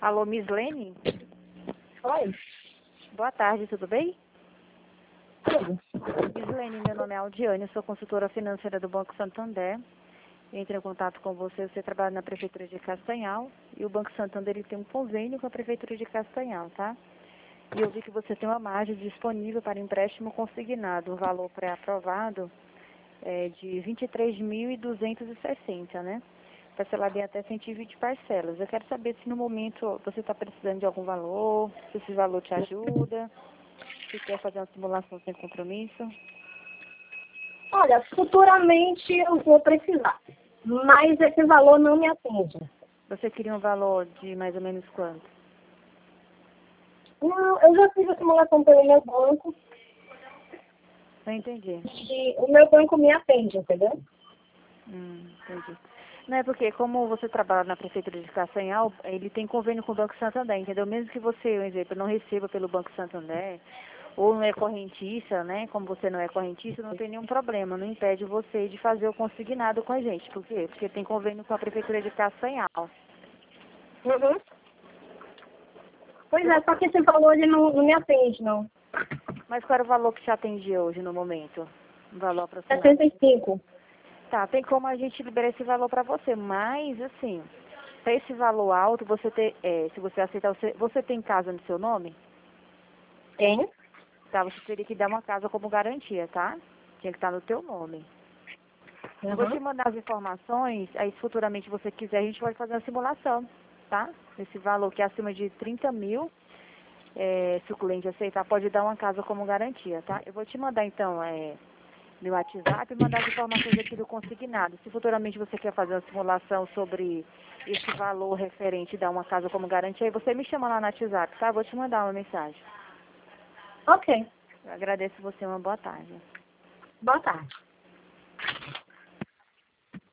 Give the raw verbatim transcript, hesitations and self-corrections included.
Alô, Miss Lene? Oi. Boa tarde, tudo bem? Tudo. Miss Lene, meu nome é Aldiane, eu sou consultora financeira do Banco Santander. Entrei em contato com você, você trabalha na Prefeitura de Castanhal e o Banco Santander ele tem um convênio com a Prefeitura de Castanhal, tá? E eu vi que você tem uma margem disponível para empréstimo consignado, um valor pré-aprovado é, de vinte e três mil duzentos e sessenta, né? Parcelar em até cento e vinte parcelas. Eu quero saber se no momento você está precisando de algum valor, se esse valor te ajuda, se quer fazer uma simulação sem compromisso. Olha, futuramente eu vou precisar, mas esse valor não me atende. Você queria um valor de mais ou menos quanto? Não, eu já fiz a simulação pelo meu banco Não entendi. e o meu banco me atende, entendeu? Hum, entendi. Não é porque, como você trabalha na Prefeitura de Castanhal, ele tem convênio com o Banco Santander, entendeu? Mesmo que você, por exemplo, não receba pelo Banco Santander, ou não é correntista, né? Como você não é correntista, não tem nenhum problema, não impede você de fazer o consignado com a gente. Por quê? Porque tem convênio com a Prefeitura de Castanhal. Uhum. Pois é, só que esse valor ele não, não me atende, não. Mas qual era o valor que te atendia hoje, no momento? Um valor aproximado? sessenta e cinco. Tá, tem como a gente liberar esse valor para você, mas, assim, para esse valor alto, você ter, é, se você aceitar, você, você tem casa no seu nome? Tem? Tá, você teria que dar uma casa como garantia, tá? Tinha que estar no teu nome. Eu vou te Uhum. mandar as informações, aí se futuramente você quiser, a gente pode fazer uma simulação, tá? Esse valor que é acima de trinta mil, é, se o cliente aceitar, pode dar uma casa como garantia, tá? Eu vou te mandar, então, é, meu WhatsApp e mandar as informações aqui do consignado. Se futuramente você quer fazer uma simulação sobre esse valor referente, dar uma casa como garantia, aí você me chama lá no WhatsApp, tá? Eu vou te mandar uma mensagem. Ok. Eu agradeço você, uma boa tarde. Boa tarde.